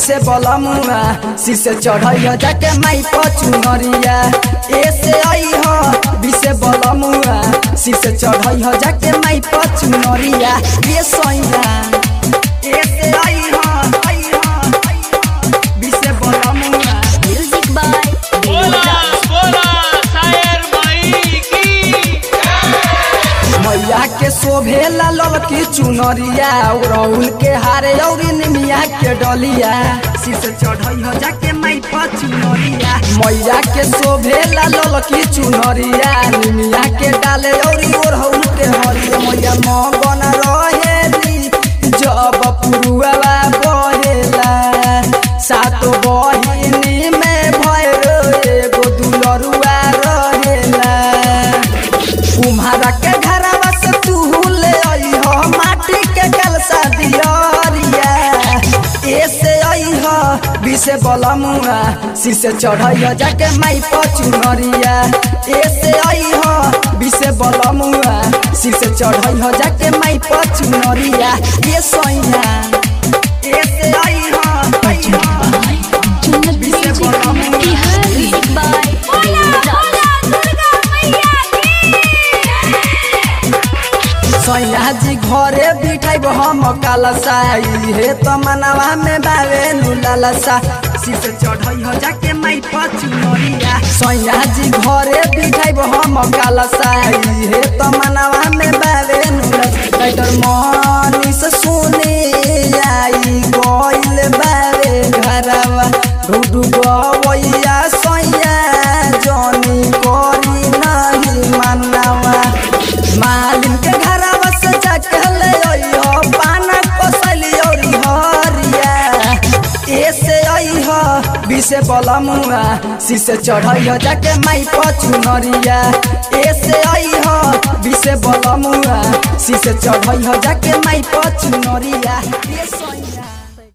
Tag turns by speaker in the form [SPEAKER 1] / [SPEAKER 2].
[SPEAKER 1] Vice बलमुआ शीशे चढ़ई जाके माई पचुनरिया ऐसे आई हो विसे बलमुआ शीशे चढ़ई जाके माई पचुनरिया ये सैया ऐसे आई हो विसे बलमुआ
[SPEAKER 2] म्यूजिक बाय
[SPEAKER 3] बोला बोला शायर माई की
[SPEAKER 1] मैया के शोभेला ललकी चुनरिया राहुल के हारे और निमिया के डलिया शीशे चढ़ई जाके माई पचुनरिया मैया के शोभेला ललकी चुनरिया निमिया के डाले और राहुल के हरिया मैया मगन रहेली जब पुरुआ बहेला सातो बहिनी में भैरो एगो दुलरुआ रहेला कुम्हारा के घरवा से तू ले आई हो माटी के कलसा दियरिया ऐसे आई हो विसे बलमुआ शीशे चढ़ई जाके माई पचुनरिया ऐसे आई हो विसे बलमुआ शीशे चढ़ई जाके माई पचुनरिया ये सैया ऐसे आई हो विसे बलमुआ
[SPEAKER 2] म्यूजिक बाय
[SPEAKER 1] सैया जी घरे बिठाइब हम कलसाई हे तो मनवा में बावे नुलसा शीशे चढ़ई जाके माई पचुनरिया सैया जी घरे बिठाइब हम कलसाई हे तो मनवा में बावे नुलसा डर मनी से सुने आई गइल बावे घरवा ढुडु गवैया सैया जनी करी नहीं मनवा मालिन के घरवा से जाके ले आई हो पाना कसली और हरिया ऐसे आई हो विसे बलमुआ शीशे चढ़ई जाके माई पचुनरिया ऐसे आई हो विसे बलमुआ शीशे चढ़ई जाके माई पचुनरिया।